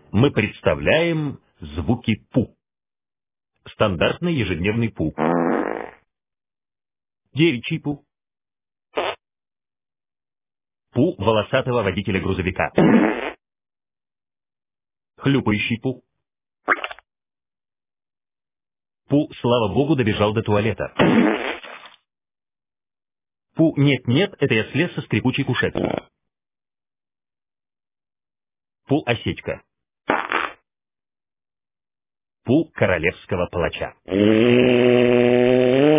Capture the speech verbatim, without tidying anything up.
Мы представляем звуки пу. Стандартный ежедневный пу. Девичий пу. Пу волосатого водителя грузовика. Хлюпающий пу. Пу, слава богу, добежал до туалета. Пу, нет-нет, это я слез со скрипучей кушетки. Пу, осечка. Пу королевского палача.